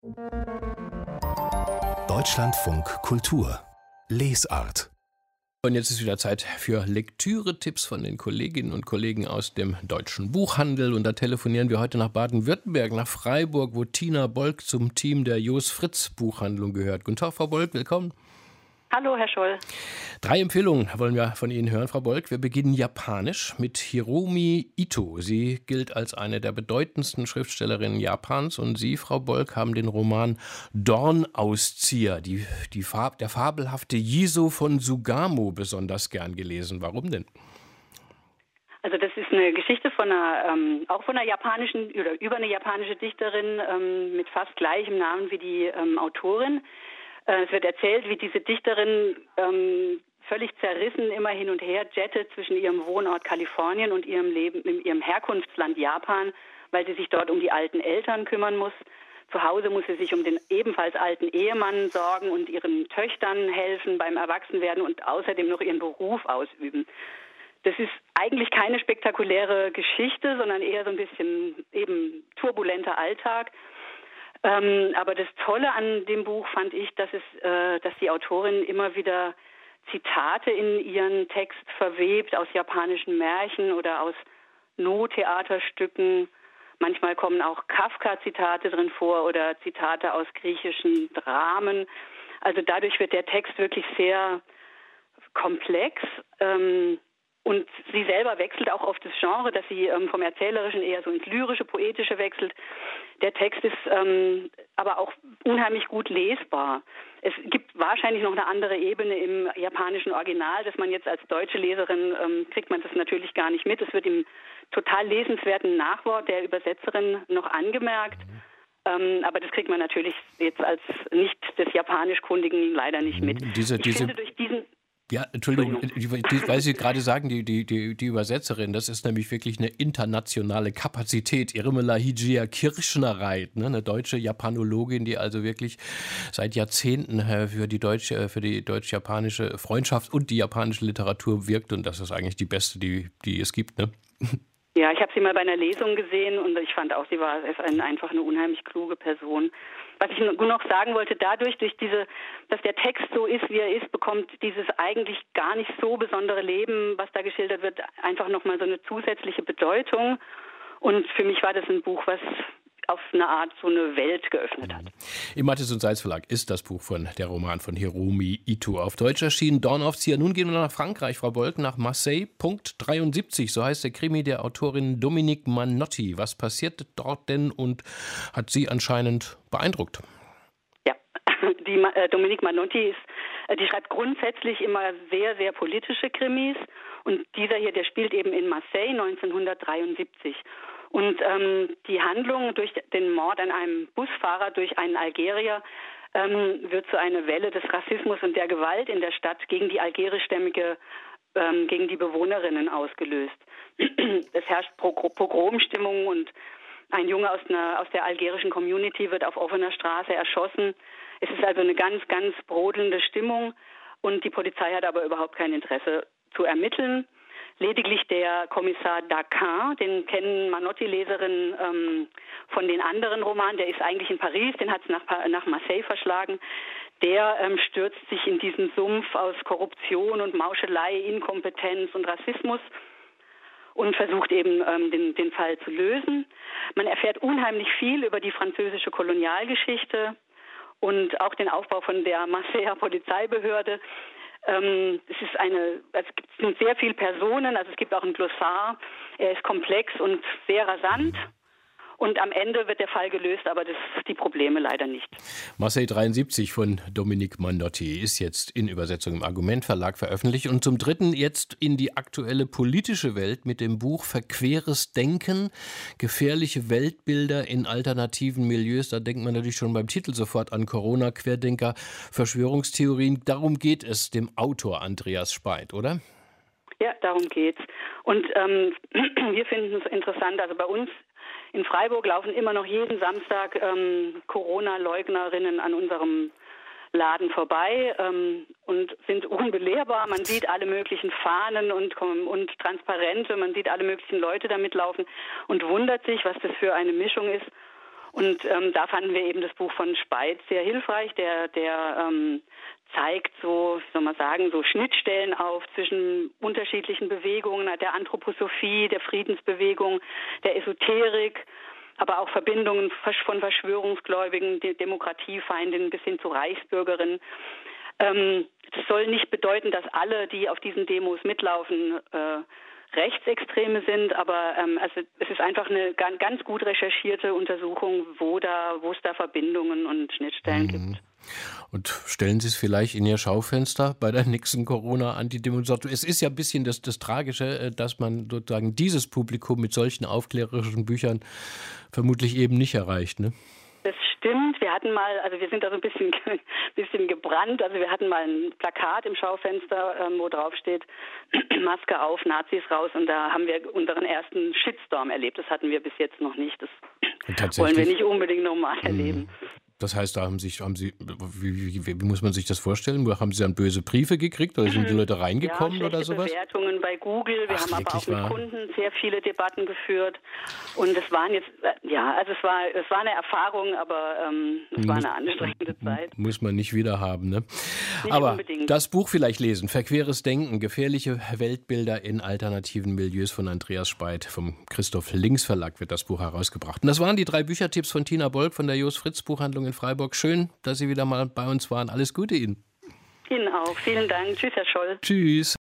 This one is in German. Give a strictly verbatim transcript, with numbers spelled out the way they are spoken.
Deutschlandfunk Kultur Lesart. Und jetzt ist wieder Zeit für Lektüre-Tipps von den Kolleginnen und Kollegen aus dem deutschen Buchhandel. Und da telefonieren wir heute nach Baden-Württemberg, nach Freiburg, wo Tina Bolk zum Team der Jos Fritz Buchhandlung gehört. Guten Tag, Frau Bolk, willkommen. Hallo, Herr Scholl. Drei Empfehlungen wollen wir von Ihnen hören, Frau Bolk. Wir beginnen japanisch mit Hiromi Ito. Sie gilt als eine der bedeutendsten Schriftstellerinnen Japans. Und Sie, Frau Bolk, haben den Roman Dornauszieher, die, die Fab, der fabelhafte Jiso von Sugamo, besonders gern gelesen. Warum denn? Also das ist eine Geschichte von einer, ähm, auch von einer japanischen, oder über eine japanische Dichterin ähm, mit fast gleichem Namen wie die ähm, Autorin. Es wird erzählt, wie diese Dichterin ähm, völlig zerrissen immer hin und her jettet zwischen ihrem Wohnort Kalifornien und ihrem Leben in ihrem Herkunftsland Japan, weil sie sich dort um die alten Eltern kümmern muss. Zu Hause muss sie sich um den ebenfalls alten Ehemann sorgen und ihren Töchtern helfen beim Erwachsenwerden und außerdem noch ihren Beruf ausüben. Das ist eigentlich keine spektakuläre Geschichte, sondern eher so ein bisschen eben turbulenter Alltag. Ähm, aber das Tolle an dem Buch fand ich, dass es, äh, dass die Autorin immer wieder Zitate in ihren Text verwebt aus japanischen Märchen oder aus No-Theaterstücken. Manchmal kommen auch Kafka-Zitate drin vor oder Zitate aus griechischen Dramen. Also dadurch wird der Text wirklich sehr komplex. Ähm, Und sie selber wechselt auch oft das Genre, dass sie ähm, vom Erzählerischen eher so ins Lyrische, Poetische wechselt. Der Text ist ähm, aber auch unheimlich gut lesbar. Es gibt wahrscheinlich noch eine andere Ebene im japanischen Original, dass man jetzt als deutsche Leserin, ähm, kriegt man das natürlich gar nicht mit. Es wird im total lesenswerten Nachwort der Übersetzerin noch angemerkt. Ähm, aber das kriegt man natürlich jetzt als nicht des Japanisch-Kundigen leider nicht mit. Diese, ich diese finde durch diesen Ja, Entschuldigung, die, die, weil Sie gerade sagen, die, die, die, die Übersetzerin, das ist nämlich wirklich eine internationale Kapazität. Irmela Hijia Kirschnereit, ne, eine deutsche Japanologin, die also wirklich seit Jahrzehnten für die deutsche, für die deutsch-japanische Freundschaft und die japanische Literatur wirkt. Und das ist eigentlich die beste, die, die es gibt, ne? Ja, ich habe sie mal bei einer Lesung gesehen und ich fand auch, sie war ist ein, einfach eine unheimlich kluge Person. Was ich nur noch sagen wollte, dadurch, durch diese, dass der Text so ist, wie er ist, bekommt dieses eigentlich gar nicht so besondere Leben, was da geschildert wird, einfach nochmal so eine zusätzliche Bedeutung. Und für mich war das ein Buch, was auf eine Art so eine Welt geöffnet hat. Im Matthes und Seitz Verlag ist das Buch von der Roman von Hiromi Ito auf Deutsch erschienen. Dornaufzieher. Nun gehen wir nach Frankreich, Frau Bolk, nach Marseille. Punkt dreiundsiebzig, so heißt der Krimi der Autorin Dominique Manotti. Was passiert dort denn und hat Sie anscheinend beeindruckt? Ja, die äh, Dominique Manotti ist, äh, die schreibt grundsätzlich immer sehr, sehr politische Krimis. Und dieser hier, der spielt eben in Marseille neunzehnhundertdreiundsiebzig. Und ähm, die Handlung durch den Mord an einem Busfahrer durch einen Algerier ähm, wird zu einer Welle des Rassismus und der Gewalt in der Stadt gegen die algerischstämmige, ähm, gegen die Bewohnerinnen ausgelöst. Es herrscht Pogromstimmung und ein Junge aus, einer, aus der algerischen Community wird auf offener Straße erschossen. Es ist also eine ganz, ganz brodelnde Stimmung und die Polizei hat aber überhaupt kein Interesse zu ermitteln. Lediglich der Kommissar Daquin, den kennen Manotti-Leserinnen ähm, von den anderen Romanen, der ist eigentlich in Paris, den hat es nach, nach Marseille verschlagen. Der ähm, stürzt sich in diesen Sumpf aus Korruption und Mauschelei, Inkompetenz und Rassismus und versucht eben ähm, den, den Fall zu lösen. Man erfährt unheimlich viel über die französische Kolonialgeschichte und auch den Aufbau von der Marseiller Polizeibehörde. Ähm, es ist eine, es gibt sehr viele Personen, also es gibt auch ein Glossar. Er ist komplex und sehr rasant. Und am Ende wird der Fall gelöst, aber das die Probleme leider nicht. Marseille dreiundsiebzig von Dominique Manotti ist jetzt in Übersetzung im Argument Verlag veröffentlicht. Und zum Dritten jetzt in die aktuelle politische Welt mit dem Buch Verqueres Denken, gefährliche Weltbilder in alternativen Milieus. Da denkt man natürlich schon beim Titel sofort an Corona, Querdenker, Verschwörungstheorien. Darum geht es dem Autor Andreas Speit, oder? Ja, darum geht's. Und ähm, wir finden es interessant, also bei uns in Freiburg laufen immer noch jeden Samstag ähm, Corona-Leugnerinnen an unserem Laden vorbei ähm, und sind unbelehrbar. Man sieht alle möglichen Fahnen und, und Transparente, man sieht alle möglichen Leute da mitlaufen und wundert sich, was das für eine Mischung ist. Und ähm, da fanden wir eben das Buch von Speight sehr hilfreich, der, der ähm, zeigt so, wie soll man sagen, so Schnittstellen auf zwischen unterschiedlichen Bewegungen, der Anthroposophie, der Friedensbewegung, der Esoterik, aber auch Verbindungen von Verschwörungsgläubigen, Demokratiefeindinnen bis hin zu Reichsbürgerinnen. Ähm, das soll nicht bedeuten, dass alle, die auf diesen Demos mitlaufen, äh, Rechtsextreme sind, aber ähm, also es ist einfach eine ganz, ganz gut recherchierte Untersuchung, wo da, wo es da Verbindungen und Schnittstellen mhm. gibt. Und stellen Sie es vielleicht in Ihr Schaufenster bei der nächsten Corona-Antidemonstration. Es ist ja ein bisschen das, das Tragische, dass man sozusagen dieses Publikum mit solchen aufklärerischen Büchern vermutlich eben nicht erreicht, ne? Das stimmt. Wir hatten mal, also wir sind da so ein bisschen, bisschen gebrannt. Also wir hatten mal ein Plakat im Schaufenster, ähm, wo drauf steht, Maske auf, Nazis raus. Und da haben wir unseren ersten Shitstorm erlebt. Das hatten wir bis jetzt noch nicht. Das wollen wir nicht unbedingt nochmal erleben. Das heißt, da haben, sich, haben Sie, wie, wie, wie muss man sich das vorstellen? Haben Sie dann böse Briefe gekriegt oder sind die Leute reingekommen ja, oder sowas? Bewertungen bei Google. Wir Ach, haben aber auch mit wahr? Kunden sehr viele Debatten geführt. Und es waren jetzt, ja, also es war, es war eine Erfahrung, aber ähm, es muss, war eine anstrengende Zeit. Muss man nicht wieder haben, ne? Nicht aber unbedingt. Das Buch vielleicht lesen. Verqueres Denken, gefährliche Weltbilder in alternativen Milieus von Andreas Speight. Vom Christoph Links Verlag wird das Buch herausgebracht. Und das waren die drei Büchertipps von Tina Bolk von der Jos Fritz Buchhandlung in Freiburg. Schön, dass Sie wieder mal bei uns waren. Alles Gute Ihnen. Ihnen auch. Vielen Dank. Tschüss, Herr Scholl. Tschüss.